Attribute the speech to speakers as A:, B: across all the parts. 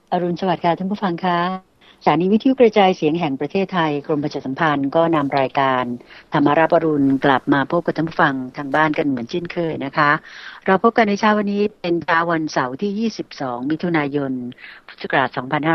A: อรุณสวัสดิ์ค่ะท่านผู้ฟังคะสถานีวิทยุกระจายเสียงแห่งประเทศไทยกรมประชาสัมพันธ์ก็นำรายการธรรมารับอรุณกลับมาพบกับท่านผู้ฟังทางบ้านกันเหมือนเช่นเคยนะคะเราพบกันในเช้าวันนี้เป็นเช้าวันเสาร์ที่22มิถุนายนพุทธศักราช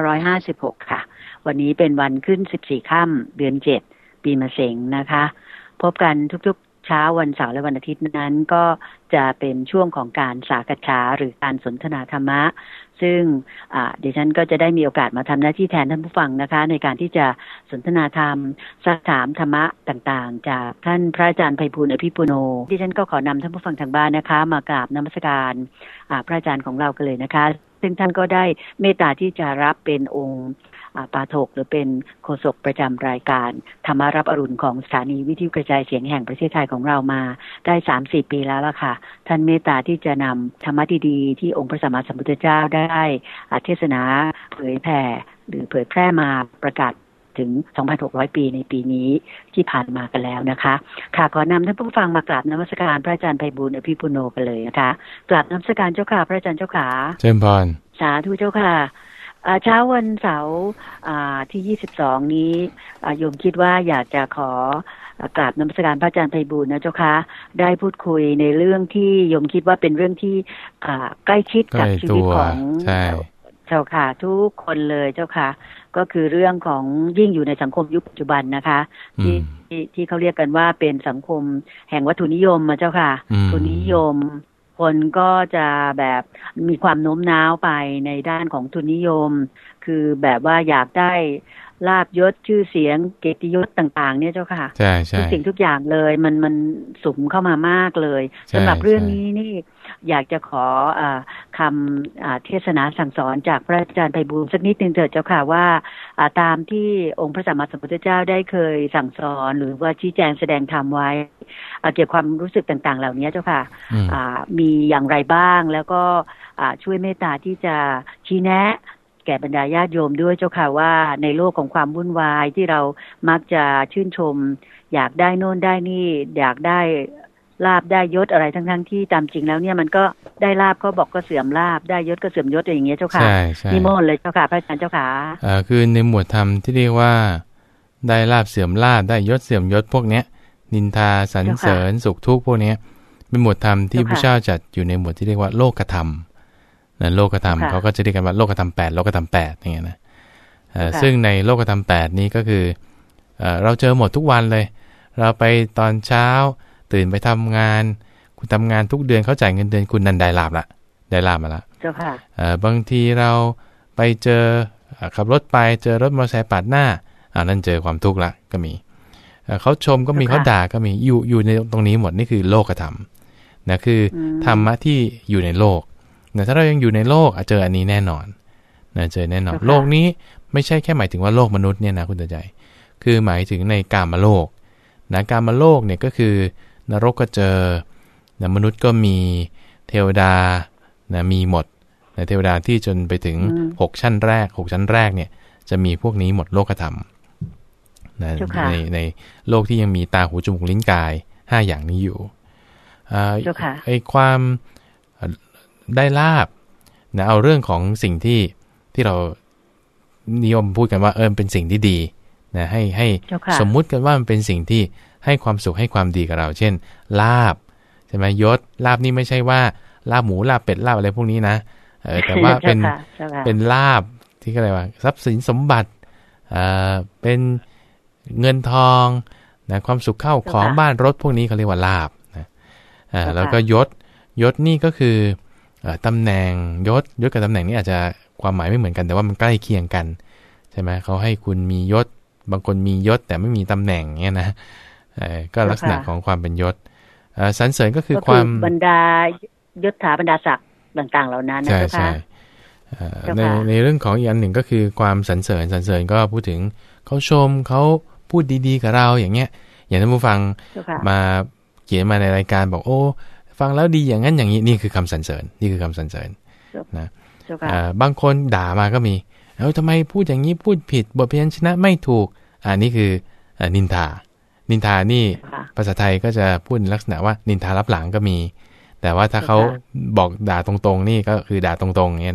A: 2556ค่ะวันนี้เป็นวันขึ้น14ค่ำเดือน7ปีมะเส็งนะคะพบกันทุกๆเช้าวันเสาร์และวันอาทิตย์นั้นก็จะเป็นช่วงของการสากัจฉาหรือการสนทนาธรรมะซึ่งดิฉันก็จะได้มีโอกาสมาทำหน้าที่แทนท่านผู้ฟังนะคะในการที่จะสนทนาธรรมซักถามธรรมะต่างๆจากท่านพระอาจารย์ไพบูลย์อภิปุโนดิฉันก็ขอนำท่านผู้ฟังทางบ้านนะคะมากราบนมัสการพระอาจารย์ของเรากันเลยนะคะซึ่งท่านก็ได้เมตตาที่จะรับเป็นองค์ปาฐกหรือเป็นโฆษกประจำรายการธรรมารับอรุณของสถานีวิทยุกระจายเสียงแห่งประเทศไทยของเรามาได้ 3-4 ปีแล้วล่ะค่ะท่านเมตตาที่จะนำธรรมะดีๆที่องค์พระสัมมาสัมพุทธเจ้าได้เทศนาเผยแผ่หรือเผยแพร่มาประกาศถึง 2,600 ปีในปีนี้ที่ผ่านมากันแล้วนะคะค่ะขอนำท่านผู้ฟังมากราบนมัสการพระอาจารย์ไพบูลย์อภิปุโนกันเลยนะคะกราบนมัสการเจ้าค่ะพระอาจารย์เจ้าค่ะ
B: เชิญพร
A: สาธุเจ้าค่ะเช้าวันเสาร์ที่22นี้โยมคิดว่าอยากจะขอกราบนมัสการพระอาจารย์ไพบูลย์นะเจ้าค่ะได้พูดคุยในเรื่องที่โยมคิดว่าเป็นเรื่องที่ใกล้ชิดกับชีวิตของเจ้าค่ะทุกคนเลยเจ้าค่ะก็คือเรื่องของยิ่งอยู่ในสังคมยุคปัจจุบันนะคะที่เขาเรียกกันว่าเป็นสังคมแห่งวัตถุนิยมมาเจ้าค่ะทุนนิยมคนก็จะแบบมีความโน้มน้าวไปในด้านของทุนนิยมคือแบบว่าอยากได้ลาภยศชื่อเสียงเกียรติยศต่างๆเนี่ยเจ้าค่ะทุกสิ่งทุกอย่างเลยมันสุมเข้ามามากเลยสำหรับเรื่องนี้นี่อยากจะขอคำเทศนาสั่งสอนจากพระอาจารย์ไพบูลย์สักนิดนึงเถิดเจ้าค่ะว่าตามที่องค์พระสัมมาสัมพุทธเจ้าได้เคยสั่งสอนหรือว่าชี้แจงแสดงธรรมไว้เกี่ยวกับความรู้สึกต่างๆเหล่านี้เจ้าค่ะมีอย่างไรบ้างแล้วก็ช่วยเมตตาที่จะชี้แนะแก่บรรดาญาติโยมด้วยเจ้าค่ะว่าในโลกของความวุ่นวายที่เรามักจะชื่นชมอยากได้โน่นได้นี่อยากได้ลาภได้ยศอะไรทั้งที่ตามจริงแล้วเนี่ยมันก็ได้ลาภก็บอกก็เสื่อมลาภได้ยศก็เสื่อมยศอย่างเงี้ยเจ้าค่ะนิมนต์เลยเจ้าค่ะพระอาจารย์เจ้าค่ะ
B: คือในหมวดธรรมที่เรียกว่าได้ลาภเสื่อมลาภได้ยศเสื่อมยศพวกเนี้ยนินทาสรรเสริญสุขทุกข์พวกเนี้ยเป็นหมวดธรรมที่พระเจ้าจัดอยู่ในหมวดที่เรียกว่าโลกธรรมนะโลกธรรมเขาก็จะเรียกกันว่าโลกธรรม8โลกธรรม8อย่างเงี้ยนะซึ่งในโลกธรรม8นี้ก็คือเราเจอหมดทุกวันเลยเราไปตอนเช้าตื่นไปทำงานคุณทำงานทุกเดือนเขาจ่ายเงินเดือนคุณนันได้ลาภละได้ลาภมาละ
A: เจ้าค่ะ
B: บางทีเราไปเจอขับรถไปเจอรถมอเตอร์ไซค์ปาดหน้านั่นเจอความทุกข์ละก็มีเขาชมก็มีเขาด่าก็มีอยู่ในตรงนี้หมดนี่คือโลกธรรมนะคือธรรมะที่อยู่ในโลกนะถ้าเรายังอยู่ในโลกเจออันนี้แน่นอนนะเจอแน่นอนโลกนี้ไม่ใช่แค่หมายถึงว่าโลกมนุษย์เนี่ยนะคุณใจคือหมายถึงในกามโลกนะกามโลกเนี่ยก็คือนรกก็เจอนะมนุษย์ก็มีเทวดานะมีหมดนะเทวดาที่จนไปถึง6ชั้นแรกเนี่ยจะมีพวกนี้หมดโลกธรรมนะในโลกที่ยังมีตาหูจมูกลิ้นกาย5อย่างนี้อยู่ไอ้ความได้ลาภนะเอาเรื่องของสิ่งที่เรานิยมพูดกันว่าเป็นสิ่งที่ดีนะให้สมมุติกันว่ามันเป็นสิ่งที่ให้ความสุขให้ความดีกับเราเช่นลาภใช่ไหมยศลาภนี่ไม่ใช่ว่าลาภหมูลาภเป็ดลาภอะไรพวกนี้นะแต่ว่าเป็นลาภที่อะไรวะทรัพย์สินสมบัติเป็นเงินทองนะความสุขเข้าของบ้านรถพวกนี้เขาเรียกว่าลาภนะแล้วก็ยศนี่ก็คือตำแหน่งยศกับตำแหน่งนี่อาจจะความหมายไม่เหมือนกันแต่ว่ามันใกล้เคียงกันใช่ไหมเขาให้คุณมียศบางคนมียศแต่ไม่มีตำแหน่งเงี้ยนะก็ลักษณะของความเป็นยศสรรเสริญก็คือความ
A: บรรดายศถาบรรดาศักดิ์ต่างๆเหล่านั้นนะคะ
B: ใช่ในเรื่องของอีกอันหนึ่งก็คือความสรรเสริญก็พูดถึงเขาชมเขาพูดดีๆกับเราอย่างเงี้ยอย่างท่านผู้ฟังมาเขียนมาในรายการบอกโอ้ฟังแล้วดีอย่างนั้นอย่างนี้นี่คือคำสรรเสริญนะบางคนด่ามาก็มีทำไมพูดอย่างนี้พูดผิดบทพยัญชนะไม่ถูกนี่คือนินทานี่ภาษาไทยก็จะพูดในลักษณะว่านินทารับหลังก็มีแต่ว่าถ้าเขาบอกด่าตรงๆนี่ก็คือด่าตรงๆเงี้ยนะ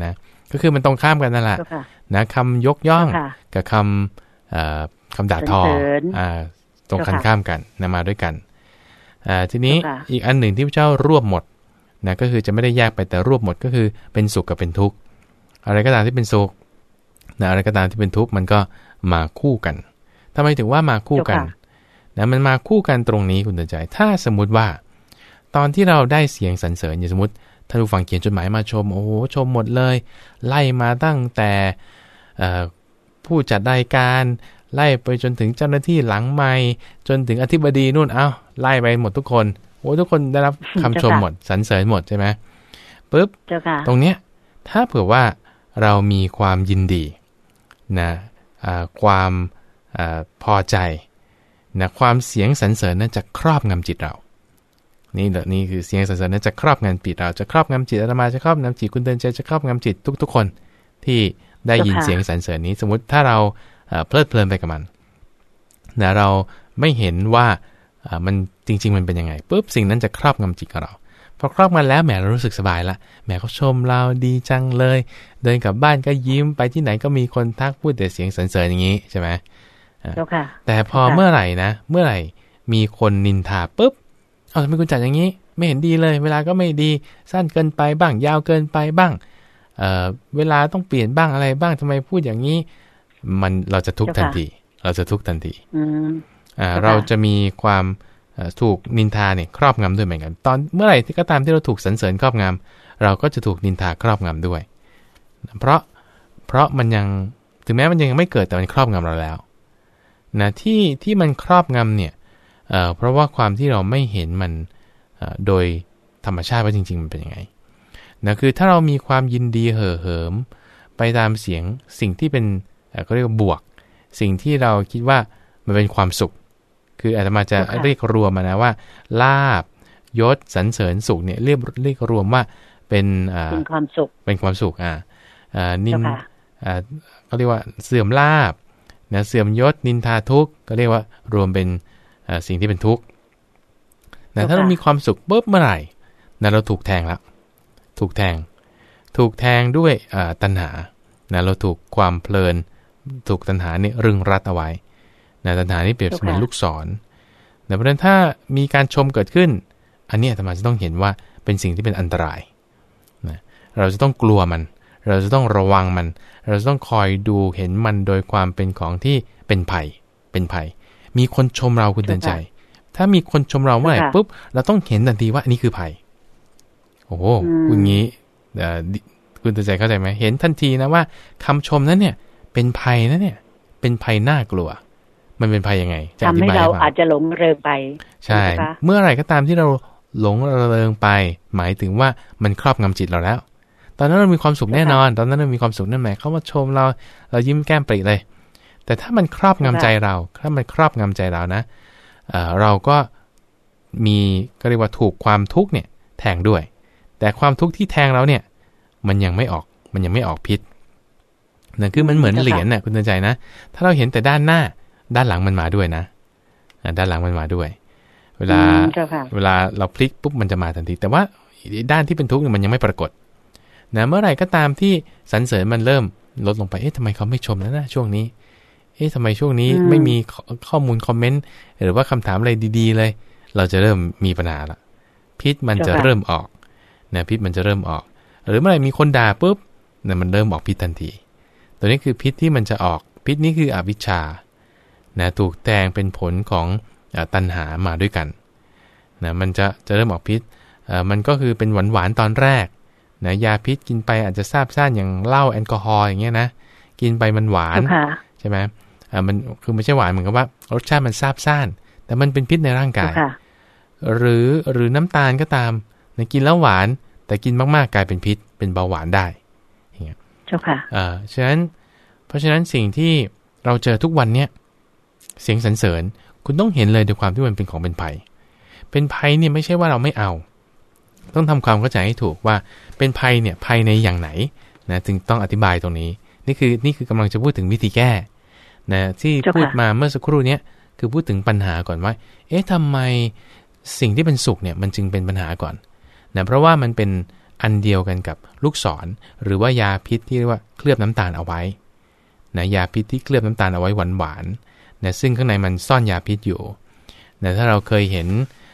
B: ก็คือมันตรงข้ามกันนั่นแหละนะคำยกย่องกับคำด่าทอตรงกันข้ามกันนะมาด้วยกันทีนี้อีกอันหนึ่งที่พระเจ้ารวบหมดนะก็คือจะไม่ได้แยกไปแต่รวบหมดก็คือเป็นสุขกับเป็นทุกข์อะไรก็ตามที่เป็นสุขนะอะไรก็ตามที่เป็นทุกข์มันก็มาคู่กันทำไมถึงว่ามาคู่กันนะมันมาคู่กันตรงนี้คุณเตือนใจถ้าสมมุติว่าตอนที่เราได้เสียงสรรเสริญอย่างสมมติท่านผู้ฟังเขียนจดหมายมาชมโอ้โหชมหมดเลยไล่มาตั้งแต่ผู้จัดรายการไล่ไปจนถึงเจ้าหน้าที่หลังไมค์จนถึงอธิบดีนู่นไล่ไปหมดทุกคนโอ้ทุกคนได้รับคำชมหมดสรรเสริญหมดใช่ไหมปุ๊บตรงเนี้ยถ้าเผื่อว่าเรามีความยินดีนะความพอใจนะความเสียงสรรเสริญนั้นจะครอบงำจิตเรานี่คือเสียงสรรเสริญนั้นจะครอบงำจิตเราจะครอบงำจิตอาตมาจะครอบงำจิตคุณเตือนใจจะครอบงำจิตทุกๆคนที่ได้ยินเสียงสรรเสริญนี้สมมุติถ้าเราเพลิดเพลินไปกับมันนะเราไม่เห็นว่ามันจริงๆมันเป็นยังไงปุ๊บสิ่งนั้นจะครอบงำจิตของเราพอครอบงำแล้วแหมเรารู้สึกสบายละแหมเขาชมเราดีจังเลยเดินกลับบ้านก็ยิ้มไปที่ไหนก็มีคนทักพูดแต่เสียงสรรเสริญอย่างนี้ใช่ไหมแต่พอเมื่อไหร่มีคนนินทาปุ๊บทำไมคุณจัดอย่างนี้ไม่เห็นดีเลยเวลาก็ไม่ดีสั้นเกินไปบ้างยาวเกินไปบ้างเวลาต้องเปลี่ยนบ้างอะไรบ้างทำไมพูดอย่างนี้เราจะทุกข์ทันทีเราจะมีความถูกนินทาเนี่ยครอบงำด้วยเหมือนกันตอนเมื่อไหร่ที่ก็ตามที่เราถูกสรรเสริญครอบงำเราก็จะถูกนินทาครอบงำด้วยเพราะมันยังถึงแม้มันยังไม่เกิดแต่มันครอบงำเราแล้วนะที่มันครอบงำเนี่ยเพราะว่าความที่เราไม่เห็นมันโดยธรรมชาติว่าจริงๆมันเป็นยังไงนะคือถ้าเรามีความยินดีเห่อเหิมไปตามสิ่งที่เป็นเขาเรียกว่าบวกสิ่งที่เราคิดว่ามันเป็นความสุขคืออาตมาจะเรียกรวมนะว่าลาภยศสรรเสริญสุขเนี่ยเรียกรวมว่าเป็นความสุขนินเขาเรียกว่าเสื่อมลาภนะเสื่อมยศนินทาทุกข์ก็เรียกว่ารวมเป็นสิ่งที่เป็นทุกข์แต่ถ้าเรามีความสุขปุ๊บเมื่อไหร่นะเราถูกแทงแล้วถูกแทงด้วยตัณหานะเราถูกความเพลินถูกตัณหาเนี่ยรึงรัดเอาไว้นะตัณหานี่เปรียบเสมือนลูกศรแต่เพราะฉะนั้นถ้ามีการชมเกิดขึ้นอันนี้อาตมาจะต้องเห็นว่าเป็นสิ่งที่เป็นอันตรายนะเราจะต้องกลัวมันเราจะต้องระวังมันเราจะต้องคอยดูเห็นมันโดยความเป็นของที่เป็นภัยมีคนชมเราคุณเตือนใจถ้ามีคนชมเราเมื่อไหร่ปุ๊บเราต้องเห็นทันทีว่าอันนี้คือภัยโอ้โหคุณงี้คุณเตือนใจเข้าใจไหมเห็นทันทีนะว่าคำชมนั้นเนี่ยเป็นภัยนะเนี่ยเป็นภัยน่ากลัวมันเป็นภัยยังไงจะอธิบายให้ฟังทำให้เรา
A: อาจจะหลงเริงไป
B: ใช่เมื่อไหร่ก็ตามที่เราหลงเริงไปหมายถึงว่ามันครอบงำจิตเราแล้วตอนนั้นเรามีความสุขแน่นอนตอนนั้นเรามีความสุขนั่นหมายเขามาชมเรายิ้มแก้มปริเลยแต่ถ้ามันครอบงำใจเรานะเราก็ก็เรียกว่าถูกความทุกข์เนี่ยแทงด้วยแต่ความทุกข์ที่แทงเราเนี่ยมันยังไม่ออกพิษนั่นคือมันเหมือนเหรียญน่ะคุณเตือนใจนะถ้าเราเห็นแต่ด้านหน้าด้านหลังมันมาด้วยนะด้านหลังมันมาด้วยเวลาเราพลิกปุ๊บมันจะมาทันทีแต่ว่าด้านที่เป็นทุกข์มันยังไม่ปรากฏนะเมื่อไหร่ก็ตามที่สรรเสริญมันเริ่มลดลงไปทำไมเขาไม่ชมแล้วนะช่วงนี้ทำไมช่วงนี้ไม่มีข้อมูลคอมเมนต์หรือว่าคำถามอะไรดีๆเลยเราจะเริ่มมีปัญหาละพิษมันจะเริ่มออกนะพิษมันจะเริ่มออกหรือเมื่อไหร่มีคนด่าปุ๊บเนี่ยมันเริ่มออกพิษทันทีตัวนี้คือพิษที่มันจะออกพิษนี้คืออวิชชานะถูกแทงเป็นผลของตัณหามาด้วยกันนะมันจะเริ่มออกพิษมันก็คือเป็นหวานๆตอนแรกนะยาพิษกินไปอาจจะซาบซ่านอย่างเหล้าแอลกอฮอล์อย่างเงี้ยนะกินไปมันหวานใช่ไหมมันคือไม่ใช่หวานเหมือนกับว่ารสชาติมันซาบซ่านแต่มันเป็นพิษในร่างกายหรือน้ำตาลก็ตามนะกินแล้วหวานแต่กินมากๆกลายเป็นพิษเป็นเบาหวานได้อย่างเงี้ยเพราะฉะนั้นสิ่งที่เราเจอทุกวันเนี้ยเสียงสรรเสริญคุณต้องเห็นเลยด้วยความที่มันเป็นของเป็นภัยเนี่ยไม่ใช่ว่าเราไม่เอาต้องทำความเข้าใจให้ถูกว่าเป็นภัยเนี่ยภัยในอย่างไหนนะจึงต้องอธิบายตรงนี้นี่คือกำลังจะพูดถึงวิธีแก้นะที่พูดมาเมื่อสักครู่นี้คือพูดถึงปัญหาก่อนว่าทำไมสิ่งที่เป็นสุขเนี่ยมันจึงเป็นปัญหาก่อนนะเพราะว่ามันเป็นอันเดียวกันกับลูกศรหรือว่ายาพิษที่เรียกว่าเคลือบน้ำตาลเอาไว้นะยาพิษที่เคลือบน้ำตาลเอาไว้หวานๆนะซึ่งข้างในมันซ่อนยาพิษอยู่นะถ้าเราเคยเห็น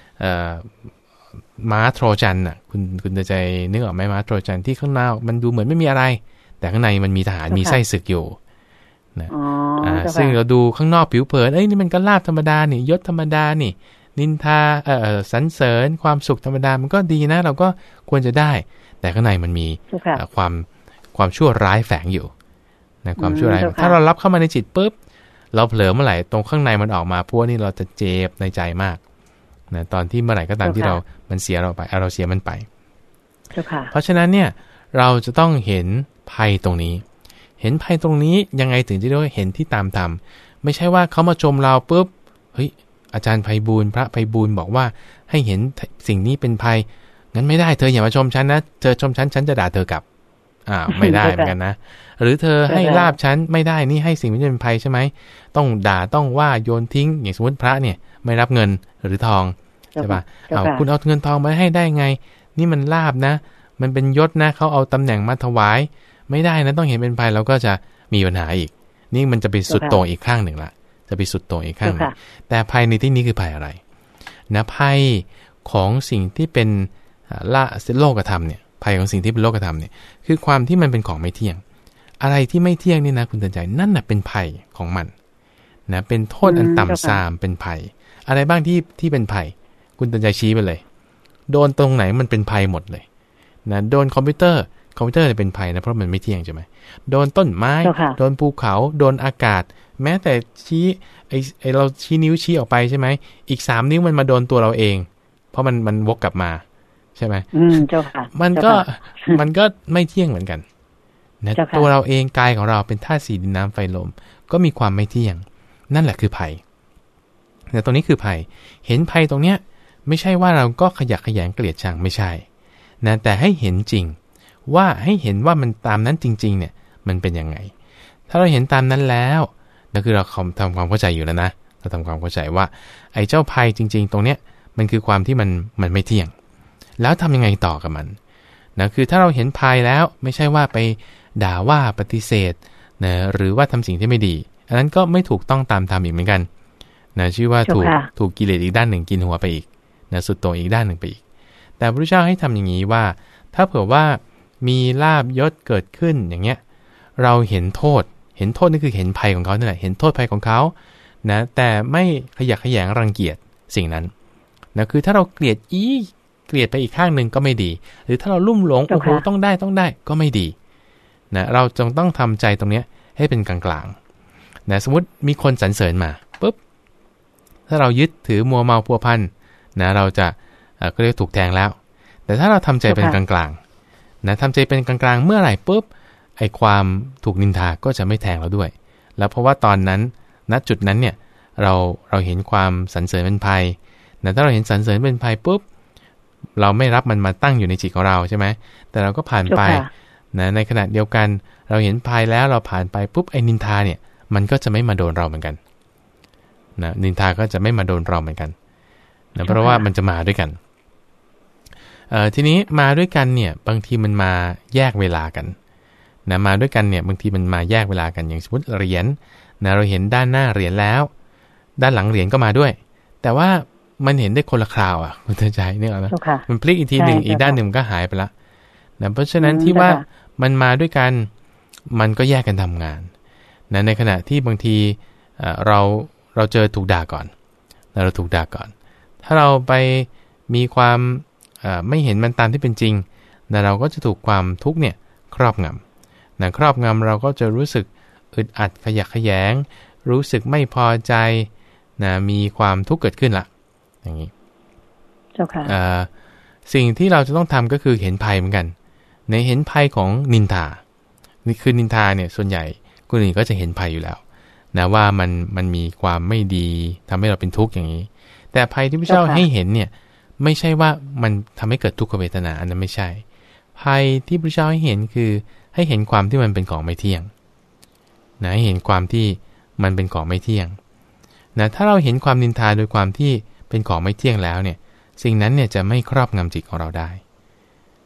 B: ม้าโทรจันน่ะคุณจะใจนึกออกไหมม้าโทรจันที่ข้างนอกมันดูเหมือนไม่มีอะไรแต่ข้างในมันมีทหารมีไส้ศึกอยู่นะซึ่งเราดูข้างนอกผิวเผินนี่มันก็ลาภธรรมดานี่ยศธรรมดานี่นินทาสรรเสริญความสุขธรรมดามันก็ดีนะเราก็ควรจะได้แต่ข้างในมันมีความชั่วร้ายแฝงอยู่นะความชั่วร้ายถ้าเรารับเข้ามาในจิตปุ๊บเราเผลอเมื่อไหร่ตรงข้างในมันออกมาพวกนี้เราจะเจ็บในใจมากนะตอนที่เมื่อไหร่ก็ตามที่มันเสียเราไปเราเสียมันไปเพราะฉะนั้นเนี่ยเราจะต้องเห็นภัยตรงนี้เห็นภัยตรงนี้ยังไงถึงจะเรียกว่าเห็นที่ตามธรรมไม่ใช่ว่าเขามาชมเราปุ๊บเฮ้ยอาจารย์ไพบูลย์พระไพบูลย์บอกว่าให้เห็นสิ่งนี้เป็นภัยงั้นไม่ได้เธออย่ามาชมฉันนะเธอชมฉันจะด่าเธอกลับไม่ได้เหมือนกันนะหรือเธอให้ลาบฉันไม่ได้นี่ให้สิ่งที่เป็นภัยใช่ไหมต้องด่าต้องว่าโยนทิ้งอย่างสมมติพระเนี่ยไม่รับเงินหรือทองใช่ป่ะคุณเอาเงินทองมาให้ได้ไงนี่มันลาบนะมันเป็นยศนะเขาเอาตำแหน่งมาถวายไม่ได้นะต้องเห็นเป็นภัยเราก็จะมีปัญหาอีกนี่มันจะไปสุดโต่งอีกข้างหนึ่งละจะไปสุดโต่งอีกข้างหนึ่งแต่ภัยในที่นี้คือภัยอะไรนะภัยของสิ่งที่เป็นโลกธรรมเนี่ยภัยของสิ่งที่เป็นโลกธรรมเนี่ยคือความที่มันเป็นของไม่เที่ยงอะไรที่ไม่เที่ยงนี่นะคุณเตือนใจนั่นน่ะเป็นภัยของมันนะเป็นโทษอันต่ำทรามเป็นภัยอะไรบ้างที่เป็นภัยคุณเตือนใจชี้ไปเลยโดนตรงไหนมันเป็นภัยหมดเลยนะโดนคอมพิวเตอร์เนี่ยเป็นภัยนะเพราะมันไม่เที่ยงใช่ไหมโดนต้นไม้โดนภูเขาโดนอากาศแม้แต่ชี้ไอเราชี้นิ้วชี้ออกไปใช่ไหมอีก3นิ้วมันมาโดนตัวเราเองเพราะมันวกกลับมาใช่ไหม
A: เจ้าค่ะ
B: มันก็ไม่เที่ยงเหมือนกันนะตัวเราเองกายของเราเป็นธาตุ4ดินน้ำไฟลมก็มีความไม่เที่ยงนั่นแหละคือภัยแต่ตรงนี้คือภัยเห็นภัยตรงเนี้ยไม่ใช่ว่าเราก็ขยักขยงเกลียดชังไม่ใช่นะแต่ให้เห็นจริงว่าให้เห็นว่ามันตามนั้นจริงๆเนี่ยมันเป็นยังไงถ้าเราเห็นตามนั้นแล้วนั่นคือเราทำความเข้าใจอยู่แล้วนะเราทำความเข้าใจว่าไอ้เจ้าภัยจริงๆตรงเนี้ยมันคือความที่มันไม่เที่ยงแล้วทำยังไงต่อกับมันนะคือถ้าเราเห็นภัยแล้วไม่ใช่ว่าไปด่าว่าปฏิเสธนะหรือว่าทำสิ่งที่ไม่ดีอันนั้นก็ไม่ถูกต้องตามธรรมอีกเหมือนกันนะชื่อว่าถูกกิเลสอีกด้านหนึ่งกินหัวไปอีกนะสุดโต่งอีกด้านหนึ่งไปอีกแต่พระพุทธเจ้าให้ทำอย่างนี้ว่าถ้าเผื่อว่ามีลาภยศเกิดขึ้นอย่างเงี้ยเราเห็นโทษนี่คือเห็นภัยของเขานั่นแหละเห็นโทษภัยของเขานะแต่ไม่ขยักขยงรังเกียจสิ่งนั้นนะคือถ้าเราเกลียดไปอีกข้างหนึ่งก็ไม่ดีหรือถ้าเราลุ่มหลงโอ้โหต้องได้ก็ไม่ดีนะเราจงต้องทำใจตรงนี้ให้เป็นกลางๆนะสมมติมีคนสรรเสริญมาปุ๊บถ้าเรายึดถือมัวเมาพัวพันนะเราจะก็เรียกถูกแทงแล้วแต่ถ้าเราทำใจเป็นกลางๆนะทำใจเป็นกลางๆเมื่อไหร่ปุ๊บไอ้ความถูกนินทาก็จะไม่แทงเราด้วยแล้วเพราะว่าตอนนั้นณจุดนั้นเนี่ยเราเห็นความสรรเสริญเป็นภัยนะถ้าเราเห็นสรรเสริญเป็นภัยปุ๊บเราไม่รับมันมาตั้งอยู่ในจิตของเราใช่ไหมแต่เราก็ผ่านไปนะในขณะเดียวกันเราเห็นภัยแล้วเราผ่านไปปุ๊บไอ้นินทาเนี่ยมันก็จะไม่มาโดนเราเหมือนกันนะนินทาก็จะไม่มาโดนเราเหมือนกันนะเพราะว่ามันจะมาด้วยกันทีนี้มาด้วยกันเนี่ยบางทีมันมาแยกเวลากันนะมาด้วยกันเนี่ยบางทีมันมาแยกเวลากันอย่างสมมติเหรียญนะเราเห็นด้านหน้าเหรียญแล้วด้านหลังเหรียญก็มาด้วยแต่ว่ามันเห็นได้คนละคราวคุณเตือนใจเนี่ยนะมันพลิกอีกทีหนึ่งอีกด้านหนึ่งก็หายไปละนะเพราะฉะนั้นที่ว่ามันมาด้วยกันมันก็แยกกันทำงานนะในขณะที่บางทีเราเจอถูกด่าก่อนนะเราถูกด่าก่อนถ้าเราไปมีความไม่เห็นมันตามที่เป็นจริงนะเราก็จะถูกความทุกข์เนี่ยครอบงำนะครอบงำเราก็จะรู้สึกอึดอัดขยักขยงรู้สึกไม่พอใจนะมีความทุกข์เกิดขึ้นละอย่างนี้
A: เจ้าค่ะ
B: สิ่งที่เราจะต้องทำก็คือเห็นภัยเหมือนกันในเห็นภัยของนินทานี่คือนินทาเนี่ยส่วนใหญ่คนอื่นก็จะเห็นภัยอยู่แล้วนะว่ามันมีความไม่ดีทำให้เราเป็นทุกข์อย่างนี้แต่ภัยที่พระเจ้าให้เห็นเนี่ยไม่ใช่ว่ามันทำให้เกิดทุกขเวทนาอันนั้นไม่ใช่ภัยที่พระเจ้าให้เห็นคือให้เห็นความที่มันเป็นของไม่เที่ยงนะให้เห็นความที่มันเป็นของไม่เที่ยงนะถ้าเราเห็นความนินทาโดยความที่เป็นของไม่เที่ยงแล้วเนี่ยสิ่งนั้นเนี่ยจะไม่ครอบงำจิตของเราได้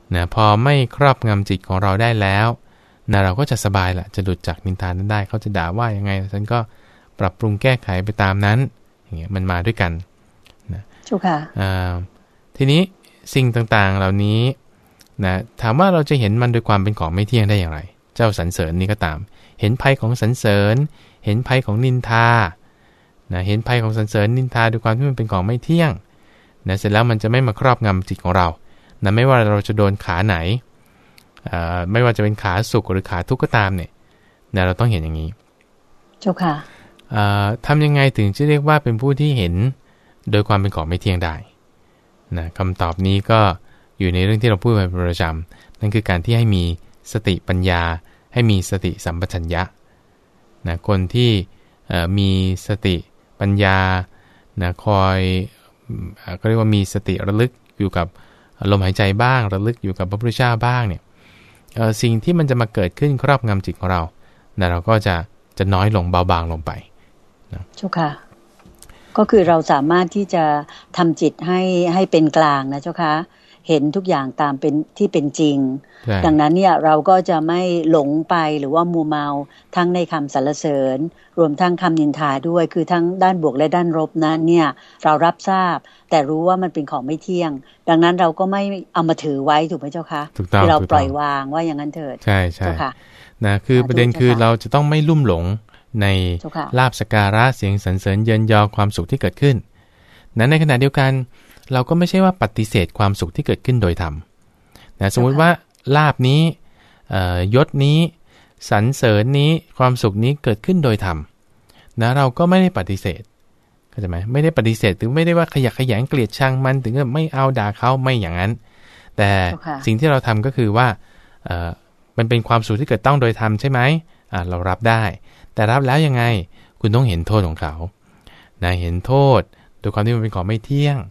B: นะพอไม่ครอบงำจิตของเราได้แล้วนะเราก็จะสบายละจะหลุดจากนินทานั้นได้เขาจะด่าว่ายังไงฉันก็ปรับปรุงแก้ไขไปตามนั้นอย่างเงี้ยมันมาด้วยกันนะ
A: ถูกค่ะ
B: ทีนี้สิ่งต่างๆเหล่านี้นะถามว่าเราจะเห็นมันโดยความเป็นของไม่เที่ยงได้อย่างไรเจ้าสรรเสริญนี้ก็ตามเห็นภัยของสรรเสริญเห็นภัยของนินทานะเห็นภัยของสรรเสริญนินทาด้วยความที่มันเป็นของไม่เที่ยงนะเสร็จแล้วมันจะไม่มาครอบงำจิตของเรานะไม่ว่าเราจะโดนขาไหนไม่ว่าจะเป็นขาสุขหรือขาทุกข์ก็ตามเนี่ยนะเราต้องเห็นอย่างนี้
A: เจ้าค่ะ
B: ทำยังไงถึงจะเรียกว่าเป็นผู้ที่เห็นโดยความเป็นของไม่เที่ยงได้นะคำตอบนี้ก็อยู่ในเรื่องที่เราพูดไปเป็นประจำนั่นคือการที่ให้มีสติปัญญาให้มีสติสัมปชัญญะนะคนที่มีสติปัญญานะคอยก็เรียกว่ามีสติระลึกอยู่กับลมหายใจบ้างระลึกอยู่กับพระพุทธเจ้าบ้างเนี่ยสิ่งที่มันจะมาเกิดขึ้นครอบงำจิตของเรานะเราก็จะน้อยลงเบาบางลงไปนะ
A: เจ้าค่ะก็คือเราสามารถที่จะทำจิตให้เป็นกลางนะเจ้าค่ะเห็นทุกอย่างตามเป็นที่เป็นจริงดังนั้นเนี่ยเราก็จะไม่หลงไปหรือว่ามัวเมาทั้งในคำสรรเสริญรวมทั้งคำนินทาด้วยคือทั้งด้านบวกและด้านลบนั้นเนี่ยเรารับทราบแต่รู้ว่ามันเป็นของไม่เที่ยงดังนั้นเราก็ไม่เอามาถือไว้ถูกไหมเจ้าคะที่เราปล่อยวางว่าอย่างนั้นเถิด
B: ใช่ใช่นะคือประเด็นคือเราจะต้องไม่ลุ่มหลงในลาภสักการะเสียงสรรเสริญเยินยอความสุขที่เกิดขึ้นนั้นในขณะเดียวกันเราก็ไม่ใช่ว่าปฏิเสธความสุขที่เกิดขึ้นโดยธรรมนะสมมุติว่าลาภนี้ยศนี้สรรเสริญนี้ความสุขนี้เกิดขึ้นโดยธรรมนะเราก็ไม่ได้ปฏิเสธเข้าใจไหมไม่ได้ปฏิเสธถึงไม่ได้ว่าขยักขยงเกลียดชังมันถึงกับไม่เอาด่าเขาไม่อย่างนั้นแต่สิ่งที่เราทำก็คือว่ามันเป็นความสุขที่เกิดต้องโดยธรรมใช่ไหมเรารับได้แต่รับแล้วยังไงคุณต้องเห็นโทษของเขานะเห็นโทษโดยความที่มันเป็นของไม่เที่ยง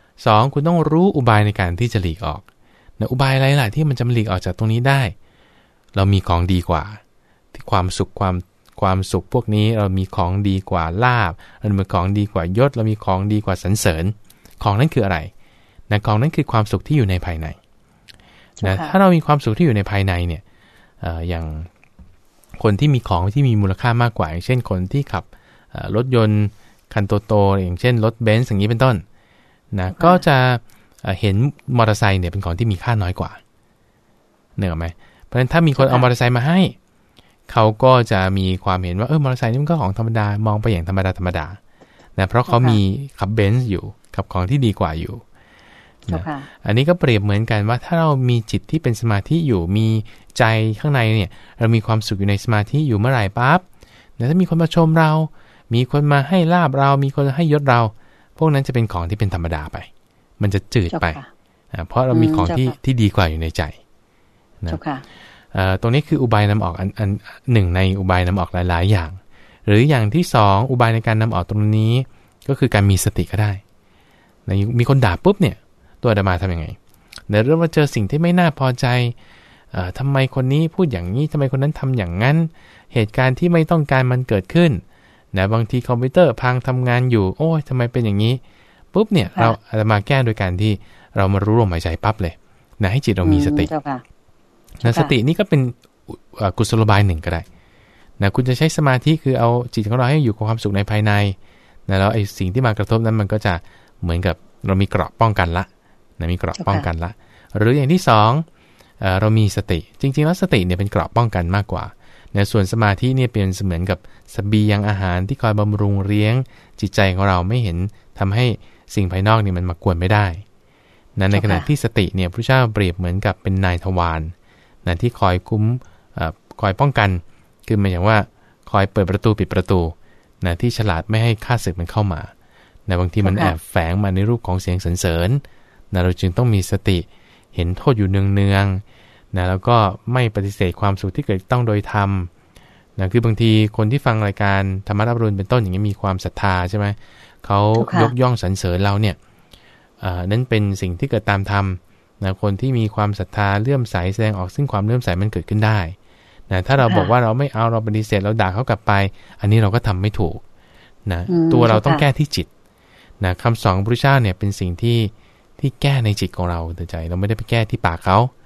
B: 2คุณต้องรู้อุบายในการที่จะหลีกออกนะอุบายอะไรล่ะที่มันจะหลีกออกจากตรงนี้ได้เรามีของดีกว่าที่ความสุขความสุขพวกนี้เรามีของดีกว่าลาภเรามีของดีกว่ายศเรามีของดีกว่าสรรเสริญของนั้นคืออะไรนะของนั้นคือความสุขที่อยู่ในภายในนะถ้าเรามีความสุขที่อยู่ในภายในเนี่ยอย่างคนที่มีของที่มีมูลค่ามากกว่าอย่างเช่นคนที่ขับรถยนต์คันโตๆอย่างเช่นรถเบนซ์อย่างนี้เป็นต้นนะก็จะเห็นมอเตอร์ไซค์เนี่ยเป็นของที่มีค่าน้อยกว่าเหนือไหมเพราะฉะนั้นถ้ามีคนเอามอเตอร์ไซค์มาให้เขาก็จะมีความเห็นว่ามอเตอร์ไซค์นี่มันก็ของธรรมดามองไปอย่างธรรมดานะเพราะเขามีขับเบนซ์อยู่ขับของที่ดีกว่าอยู่นะอันนี้ก็เปรียบเหมือนกันว่าถ้าเรามีจิตที่เป็นสมาธิอยู่มีใจข้างในเนี่ยเรามีความสุขอยู่ในสมาธิอยู่เมื่อไหร่ปั๊บถ้ามีคนมาชมเรามีคนมาให้ลาบเรามีคนให้ยศเราพวกนั้นจะเป็นของที่เป็นธรรมดาไปมันจะจืดไปเพราะเรามีของที่ดีกว่าอยู่ในใจนะตรงนี้คืออุบายนำออกอันหนึ่งในอุบายนำออกหลายๆอย่างหรืออย่างที่2อุบายในการนำออกตรงนี้ก็คือการมีสติก็ได้มีคนด่าปุ๊บเนี่ยตัวอาตมาทำยังไงเดี๋ยวเราเจอสิ่งที่ไม่น่าพอใจทำไมคนนี้พูดอย่างนี้ทำไมคนนั้นทำอย่างนั้นเหตุการณ์ที่ไม่ต้องการมันเกิดขึ้นนะบางทีคอมพิวเตอร์พังทำงานอยู่โอ้ยทำไมเป็นอย่างนี้ปุ๊บเนี่ยเราอาตมาแก้โดยการที่เรามารู้ลมหายใจปั๊บเลยนะให้จิตเรามีสตินะสตินี่ก็เป็นกุศโลบายหนึ่งก็ได้นะคุณจะใช้สมาธิคือเอาจิตของเราให้อยู่กับความสุขในภายในนะแล้วไอ้สิ่งที่มากระทบนั้นมันก็จะเหมือนกับเรามีเกราะป้องกันละนะมีเกราะป้องกันละหรืออย่างที่2เรามีสติจริงๆแล้วสติเนี่ยเป็นเกราะป้องกันมากกว่านะส่วนสมาธิเนี่ยเป็นเสมือนกับเสบียงอาหารที่คอยบำรุงเลี้ยงจิตใจของเราไม่เห็นทำให้สิ่งภายนอกนี่มันมากวนไม่ได้นะในขณะที่สติเนี่ยพระเจ้าเปรียบเหมือนกับเป็นนายทวารนะที่คอยคุ้มคอยป้องกันคือหมายถึงว่าคอยเปิดประตูปิดประตูนะที่ฉลาดไม่ให้ข้าศึกมันเข้ามานะบางทีมันแอบแฝงมาในรูปของเสียงสรรเสริญนะเราจึงต้องมีสติเห็นโทษอยู่เนืองๆนะแล้วก็ไม่ปฏิเสธความสุขที่เกิดต้องโดยธรรมนะคือบางทีคนที่ฟังรายการธรรมะรับรู้เป็นต้นอย่างนี้มีความศรัทธาใช่ไหมเขายกย่องสรรเสริญเราเนี่ยนั้นเป็นสิ่งที่เกิดตามธรรมนะคนที่มีความศรัทธาเลื่อมใสแสดงออกซึ่งความเลื่อมใสมันเกิดขึ้นได้นะถ้าเราบอกว่าเราไม่เอาเราปฏิเสธเราด่าเขากลับไปอันนี้เราก็ทำไม่ถูกนะตัวเราต้องแก้ที่จิตนะคำสอนของพระพุทธเจ้าเนี่ยเป็นสิ่งที่แก้ในจิตของเราแต่ใจเราไม่ได้ไปแก้ที่ปากเขา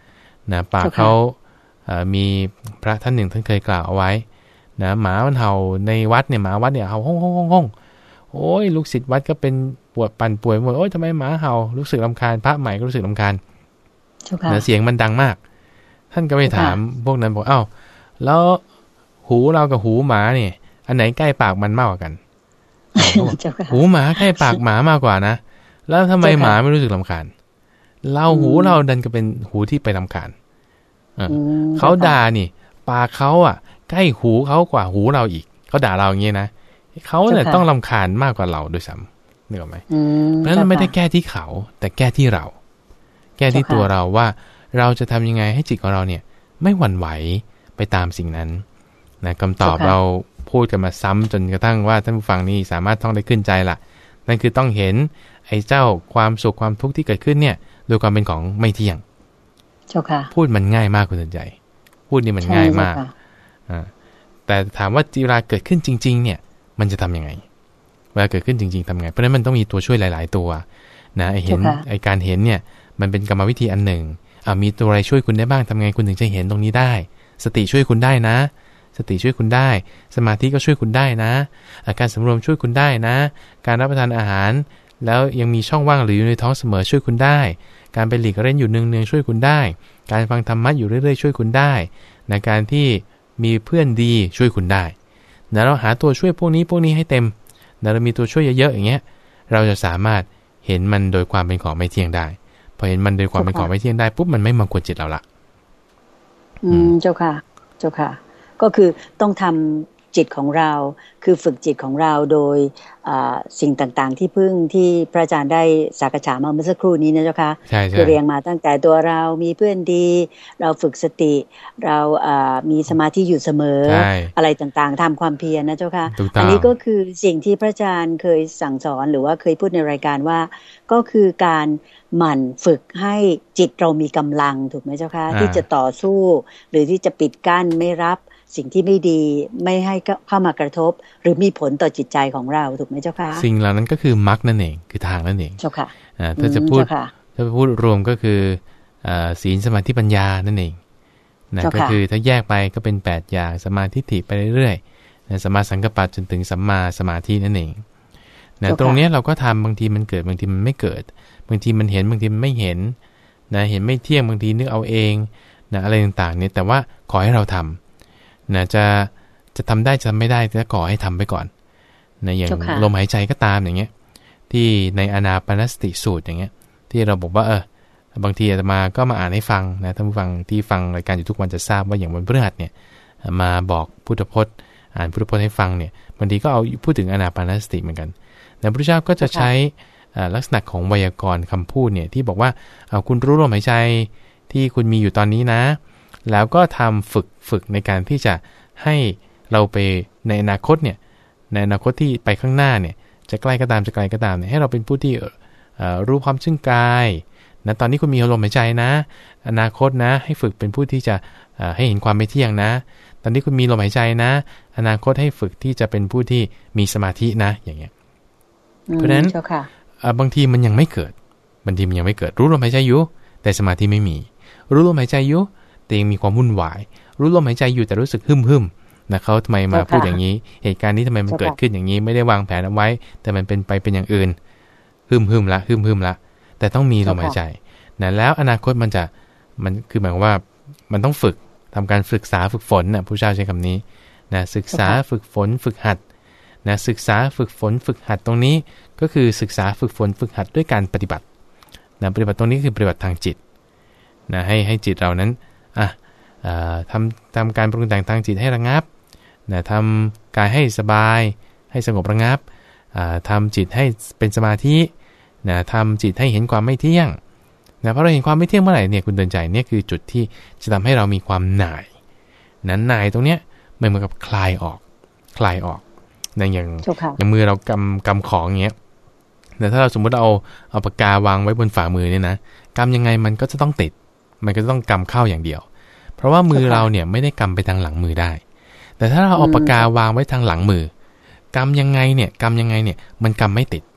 B: นะปากเขามีพระท่านหนึ่งท่านเคยกล่าวเอาไว้นะหมามันเห่าในวัดเนี่ยหมาวัดเนี่ยเห่าห้องห้องห้องห้องโอ้ยลูกศิษย์วัดก็เป็นปวดปั่นป่วยหมดโอ้ยทำไมหมาเห่ารู้สึกรำคาญพระใหม่ก็รู้สึกรำคาญนะเสียงมันดังมากท่านก็ไปถามพวกนั้นบอกเอ้าแล้วหูเรากับหูหมาเนี่ยอันไหนใกล้ปากมันมากกว่ากันหูหมาใกล้ปากหมามากกว่านะแล้วทำไมหมาไม่รู้สึกรำคาญเราหูเราดันก็เป็นหูที่ไปรำคาญเขาด่านี่ปากเขาอ่ะใกล้หูเขากว่าหูเราอีกเขาด่าเราอย่างนี้นะเขาเนี่ยต้องรำคาญมากกว่าเราด้วยซ้ำนึกออกไหมเพราะฉะนั้นไม่ได้แก้ที่เขาแต่แก้ที่เราแก้ที่ตัวเราว่าเราจะทำยังไงให้จิตของเราเนี่ยไม่หวั่นไหวไปตามสิ่งนั้นนะคำตอบเราพูดกันมาซ้ำจนกระทั่งว่าท่านผู้ฟังนี่สามารถท่องได้ขึ้นใจละนั่นคือต้องเห็นไอ้เจ้าความสุขความทุกข์ที่เกิดขึ้นเนี่ยโดยความเป็นของไม่เที่ยงพูดมันง่ายมากคุณสนใจพูดนี่มันง่ายมากแต่ถามว่าเวลาเกิดขึ้นจริงๆเนี่ยมันจะทำยังไงเวลาเกิดขึ้นจริงๆทำไงเพราะฉะนั้นมันต้องมีตัวช่วยหลายๆตัวนะไอ้การเห็นเนี่ยมันเป็นกรรมวิธีอันหนึ่งมีตัวอะไรช่วยคุณได้บ้างทำไงคุณถึงจะเห็นตรงนี้ได้สติช่วยคุณได้นะสติช่วยคุณได้สมาธิก็ช่วยคุณได้นะการสำรวมช่วยคุณได้นะการรับประทานอาหารแล้วยังมีช่องว่างหรืออยู่ในท้องเสมอช่วยคุณได้การไปหลีกเล่นอยู่เนืองๆช่วยคุณได้การฟังธรรมะอยู่เรื่อยๆช่วยคุณได้ในการที่มีเพื่อนดีช่วยคุณได้นะเราหาตัวช่วยพวกนี้ให้เต็มนะเรามีตัวช่วยเยอะๆอย่างเงี้ยเราจะสามารถเห็นมันโดยความเป็นของไม่เที่ยงได้พอเห็นมันโดยความเป็นของไม่เที่ยงได้ปุ๊บมันไม่มากวนจิตเราละ
C: เจ้าค่ะก็คือต้องทำจิตของเราคือฝึกจิตของเราโดยสิ่งต่างๆที่พระอาจารย์ได้สักษามาเมื่อสักครู่นี้นะเจ้าค่ะคือเรียงมาตั้งแต่ตัวเรามีเพื่อนดีเราฝึกสติเรามีสมาธิอยู่เสมออะไรต่างๆทำความเพียรนะเจ้าค่ะอันนี้ก็คือสิ่งที่พระอาจารย์เคยสั่งสอนหรือว่าเคยพูดในรายการว่าก็คือการหมั่นฝึกให้จิตเรามีกำลังถูกไหมเจ้าค่ะที่จะต่อสู้หรือที่จะปิดกั้นไม่รับสิ่งที่ไม่ดีไม่ให้เข้ามากระทบหรือมีผลต่อจิตใจของเราถูกไหมเจ้าค่ะ
B: สิ่งเหล่านั้นก็คือมรรคนั่นเองคือทางนั่นเอง
C: เจ้าค่ะ
B: ถ้าจะพูดรวมก็คือศีลสมาธิปัญญานั่นเองนะก็คือถ้าแยกไปก็เป็น8อย่างสมาธิไปเรื่อยๆสัมมาสังกัปปะจนถึงสัมมาสมาธินั่นเองนะตรงนี้เราก็ทำบางทีมันเกิดบางทีมันไม่เกิดบางทีมันเห็นบางทีมันไม่เห็นนะเห็นไม่เที่ยงบางทีนึกเอาเองนะอะไรต่างๆเนี่ยแต่ว่าขอให้เราทำนะจะทำได้จะทำไม่ได้จะขอให้ทำไปก่อนนะอย่างลมหายใจก็ตามอย่างเงี้ยที่ในอานาปานสติสูตรอย่างเงี้ยที่เราบอกว่าบางทีอาตมาก็มาอ่านให้ฟังนะท่านผู้ฟังที่ฟังรายการอยู่ทุกวันจะทราบว่าอย่างวันพฤหัสเนี่ยมาบอกพุทธพจน์อ่านพุทธพจน์ให้ฟังเนี่ยบางทีก็เอาพูดถึงอานาปานสติเหมือนกันแต่พระพุทธเจ้าก็จะใช้ลักษณะของไวยากรณ์คำพูดเนี่ยที่บอกว่าคุณรู้ลมหายใจที่คุณมีอยู่ตอนนี้นะแล้วก็ทำฝึกในการที่จะให้เราไปในอนาคตเนี่ยในอนาคตที่ไปข้างหน้าเนี่ยจะใกล้ก็ตามจะไกลก็ตามเนี่ยให้เราเป็นผู้ที่รู้ความซึ่งกายนะตอนนี้คุณมีลมหายใจนะอนาคตนะให้ฝึกเป็นผู้ที่จะให้เห็นความไม่เที่ยงนะตอนนี้คุณมีลมหายใจนะอนาคตให้ฝึกที่จะเป็นผู้ที่มีสมาธินะอย่างเงี้ยเพราะฉะนั้นบางทีมันยังไม่เกิดบางทีมันยังไม่เกิดรู้ลมหายใจอยู่แต่สมาธิไม่มีรู้ลมหายใจอยู่แต่ยังมีความวุ่นวายรู้ลมหายใจอยู่แต่รู้สึกหึ่มนะเขาทำไมมาพูดอย่างนี้เหตุการณ์นี้ทำไมมันเกิดขึ้นอย่างนี้ไม่ได้วางแผนเอาไว้แต่มันเป็นไปเป็นอย่างอื่นหึ่มละแต่ต้องมีลมหายใจนะแล้วอนาคตมันคือหมายความว่ามันต้องฝึกทำการศึกษาฝึกฝนนะผู้เจ้าใช้คำนี้นะศึกษาฝึกฝนฝึกหัดนะศึกษาฝึกฝนฝึกหัดตรงนี้ก็คือศึกษาฝึกฝนฝึกหัดด้วยการปฏิบัตินะปฏิบัติตรงนี้คือปฏิบัติทางจิตนะให้จิตเรานั้นทำการปรุงแต่งทางจิตให้ระงับนะทำกายให้สบายให้สงบระงับทำจิตให้เป็นสมาธินะทำจิตให้เห็นความไม่เที่ยงนะเพราะเราเห็นความไม่เที่ยงเมื่อไหร่เนี่ยคุณเดินใจเนี่ยคือจุดที่จะทำให้เรามีความหน่ายนั้นหน่ายตรงเนี้ยเหมือนกับคลายออกนะอย่างมือเรากำของอย่างเงี้ยแต่ถ้าเราสมมติเอาปากกาวางไว้บนฝ่ามือเนี่ยนะกำยังไงมันก็จะต้องติดมันก็ต้องกำเข้าอย่างเดียวเพราะว่ามือเราเนี่ยไม่ได้กำไปทางหลังมือได้แต่ถ้าเราเอาปากกาวางไว้ทางหลังมือกำยังไงเนี่ยมันกำไม่ติด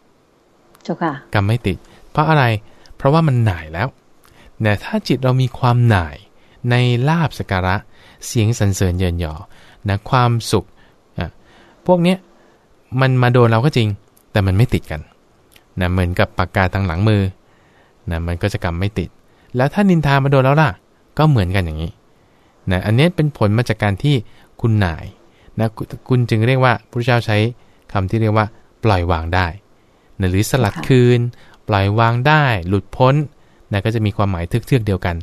B: กำไม่ติดเพราะอะไรเพราะว่ามันหน่ายแล้วแต่ถ้าจิตเรามีความหน่ายในลาภสักการะเสียงสรรเสริญเยินยอนะความสุขพวกเนี้ยมันมาโดนเราก็จริงแต่มันไม่ติดกันนะเหมือนกับปากกาทางหลังมือนะมันก็จะกำไม่ติดแล้วถ้านินทามาโดนแล้วล่ะก็เหมือนกันอย่างนี้นะอันนี้เป็นผลมาจากการที่คุณหน่ายนะคุณจึงเรียกว่าพระพุทธเจ้าใช้คำที่เรียกว่าปล่อยวางได้นะหรือสลัดคืนปล่อยวางได้หลุดพ้นนะก็จะมีความหมายเทือกๆเดียวกัน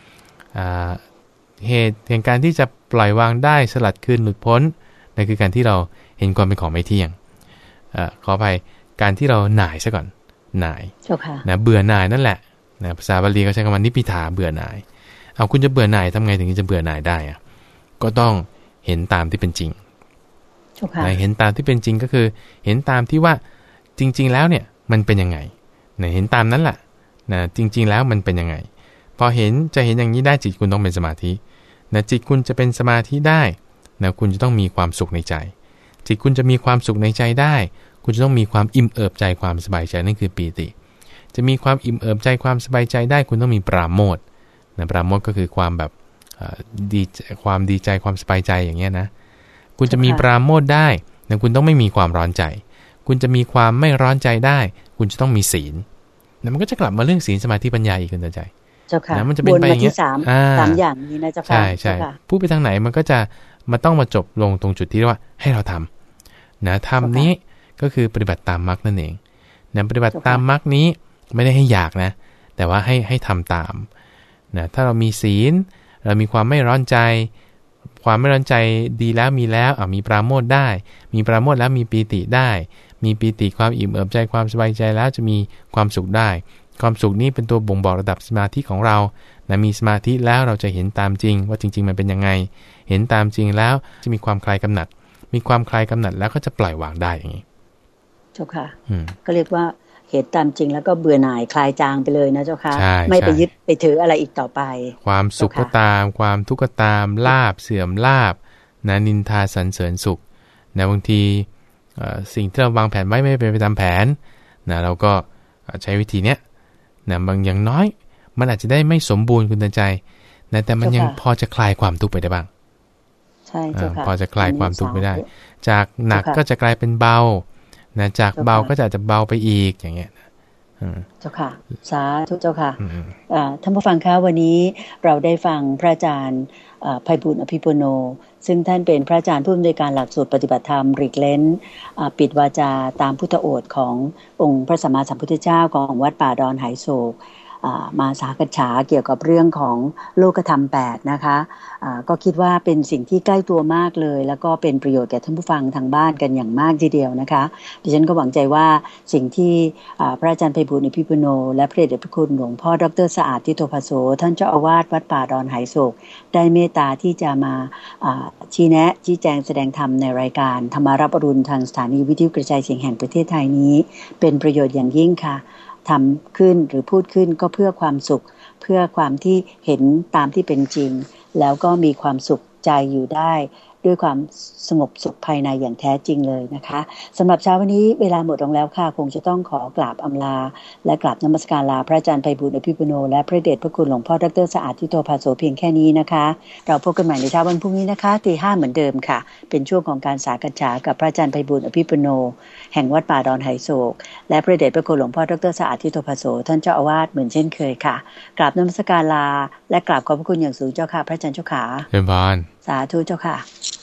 B: เหตุแห่งการที่จะปล่อยวางได้สลัดคืนหลุดพ้นนั่นคือการที่เราเห็นความเป็นของไม่เที่ยงขออภัยการที่เราหน่ายซะก่อนหน่ายนะเบื่อหน่ายนั่นแหละนะภาษาบาลีเขาใช้คำว่านิพพิทาเบื่อหน่ายเอาคุณจะเบื่อหน่ายทำไงถึงจะเบื่อหน่ายได้อะก็ต้องเห็นตามที่เป็นจริงนะเห็นตามที่เป็นจริงก็คือเห็นตามที่ว่าจริงๆแล้วเนี่ยมันเป็นยังไงนะเห็นตามนั้นแหละนะจริงๆแล้วมันเป็นยังไงพอเห็นจะเห็นอย่างนี้ได้จิตคุณต้องเป็นสมาธินะจิตคุณจะเป็นสมาธิได้นะคุณจะต้องมีความสุขในใจจิตคุณจะมีความสุขในใจได้คุณจะต้องมีความอิ่มเอิบใจความสบายใจนั่นคือปีติจะมีความอิ่มเอิบใจความสบายใจได้คุณต้องมีปราโมทย์นะปราโมทย์ก็คือความแบบความดีใจความสบายใจอย่างเงี้ยนะคุณจะมีปราโมทย์ได้นะคุณต้องไม่มีความร้อนใจคุณจะมีความไม่ร้อนใจได้คุณจะต้องมีศีลนะมันก็จะกลับมาเรื่องศีลสมาธิปัญญาอีกคุณใจนะมันจะเป็นไปอย่างเงี้ย
C: สามอย่างนี้นะเจ้าค่ะ
B: ใช่พูดไปทางไหนมันก็จะต้องมาจบลงตรงจุดที่เรียกว่าให้เราทำนะทำนี้ก็คือปฏิบัติตามมรรคนั่นเองนะปฏิบัติตามมรรคนี้ไม่ได้ให้อยากนะแต่ว่าให้ทำตามนะถ้าเรามีศีลเรามีความไม่ร้อนใจความไม่ร้อนใจดีแล้วมีแล้วมีปราโมทย์ได้มีปราโมทย์แล้วมีปีติได้มีปีติความอิ่มเอิบใจความสบายใจแล้วจะมีความสุขได้ความสุขนี้เป็นตัวบ่งบอกระดับสมาธิของเรานะมีสมาธิแล้วเราจะเห็นตามจริงว่าจริงๆมันเป็นยังไงเห็นตามจริงแล้วจะมีความคลายกำหนัดมีความคลายกำหนัดแล้วก็จะปล่อยวางได้อย่างนี้
C: เจ้าค่ะก็เรียกว่าเห็นตามจริงแล้วก็เบื่อหน่ายคลายจางไปเลยนะเจ้าค่ะไม่ไปยึดไปถืออะไรอีกต่อไป
B: ความสุขก็ตามความทุกข์ก็ตามลาภเสื่อมลาภนะนินทาสรรเสริญสุขนะบางทีสิ่งที่เราวางแผนไว้ไม่เป็นไปตามแผนนะเราก็ใช้วิธีเนี้ยนะบางอย่างน้อยมันอาจจะได้ไม่สมบูรณ์คุณใจนะแต่มันยังพอจะคลายความทุกข์ไปได้บ้าง
C: ใช่เจ้าค่ะ
B: พอจะคลายความทุกข์ไปได้จากหนักก็จะกลายเป็นเบานะจากเบาก็จะเบาไปอีกอย่างเงี้ย
C: เจ้าค่ะสาธุเจ้าค่ะท่านผู้ฟังคะวันนี้เราได้ฟังพระอาจารย์ไพบูลย์อภิปุโนซึ่งท่านเป็นพระอาจารย์ผู้อำนวยการหลักสูตรปฏิบัติธรรมริกเลนปิดวาจาตามพุทธโอษฐ์ขององค์พระสัมมาสัมพุทธเจ้าของวัดป่าดอนไหโศกมาสากัจฉาเกี่ยวกับเรื่องของโลกธรรม8นะคะก็คิดว่าเป็นสิ่งที่ใกล้ตัวมากเลยแล้วก็เป็นประโยชน์แก่ท่านผู้ฟังทางบ้านกันอย่างมากทีเดียวนะคะดิฉันก็หวังใจว่าสิ่งที่พระอาจารย์ไพบูลย์อภิปุโนและพระเดชพระคุณหลวงพ่อดร.สะอาดทิโตภโสท่านเจ้าอาวาสวัดป่าดอนไหโศกได้เมตตาที่จะมาชี้แนะชี้แจงแสดงธรรมในรายการธรรมารับอรุณทางสถานีวิทยุกระจายเสียงแห่งประเทศไทยนี้เป็นประโยชน์อย่างยิ่งค่ะทำขึ้นหรือพูดขึ้นก็เพื่อความสุขเพื่อความที่เห็นตามที่เป็นจริงแล้วก็มีความสุขใจอยู่ได้ด้วยความสงบสุขภายในอย่างแท้จริงเลยนะคะสำหรับเช้าวันนี้เวลาหมดลงแล้วค่ะคงจะต้องขอกราบอำลาและกราบนมัสการลาพระอาจารย์ไพบูลย์อภิปุโนและพระเดชพระคุณหลวงพ่อดร.สะอาดทิโตภโสเพียงแค่นี้นะคะเราพบกันใหม่ในเช้าวันพรุ่งนี้นะคะ 5:00 เหมือนเดิมค่ะเป็นช่วงของการสากัจฉากับพระอาจารย์ไพบูลย์อภิปุโนแห่งวัดป่าดอนไหโศกและพระเดชพระคุณหลวงพ่อดร.สะอาดทิโตภโสท่านเจ้าอาวาสเหมือนเช่นเคยค่ะกราบนมัสการลาและกราบขอบพระคุณอย่างสูงเจ้าค่ะพระอาจารย์เจ้าค่ะ
B: เชิญพร
C: สาธุเจ้าค่ะ